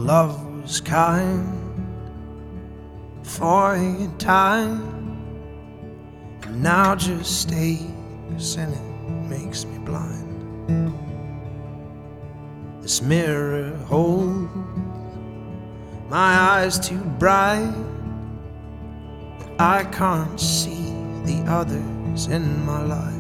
love was kind for a time, and now just aches and it makes me blind. This mirror holds my eyes too bright, but I can't see the others in my life.